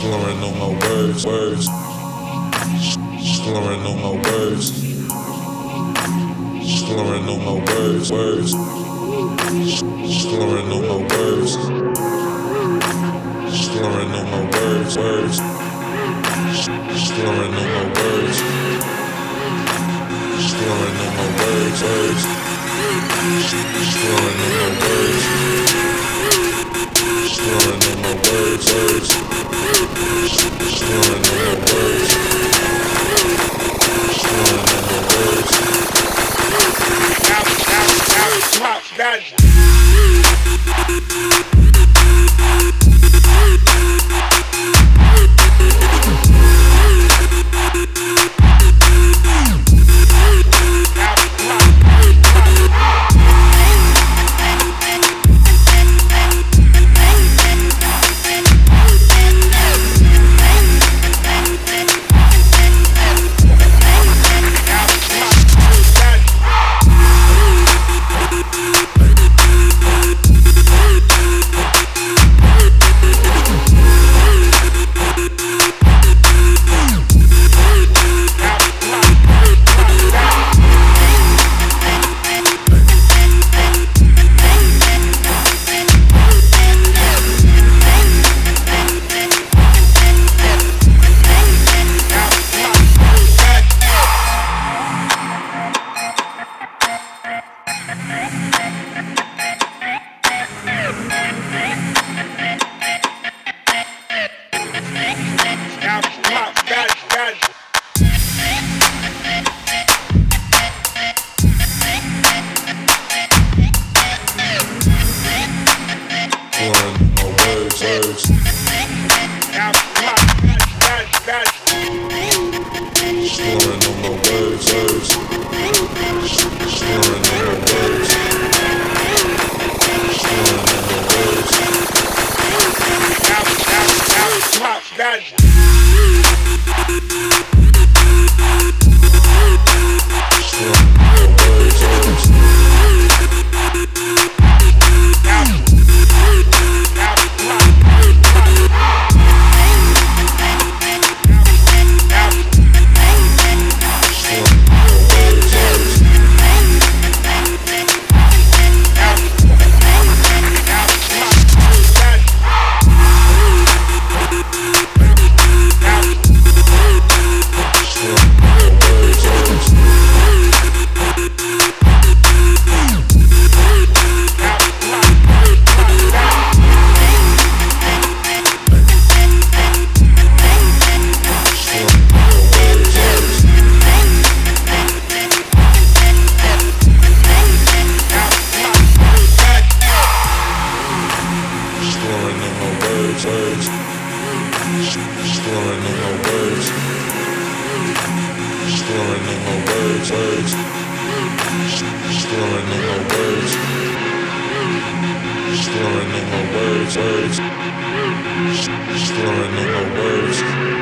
Slurring on my words. Slurring on my words. Slurring on my words. Slurring on my words. Slurring on my words. Slurring on my words. Slurring on my words. Slurring on my words. Slurring on my words. Slurring on my words. Slurring on my words. Pop that.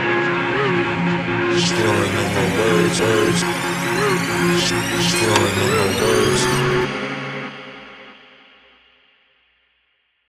Slurring on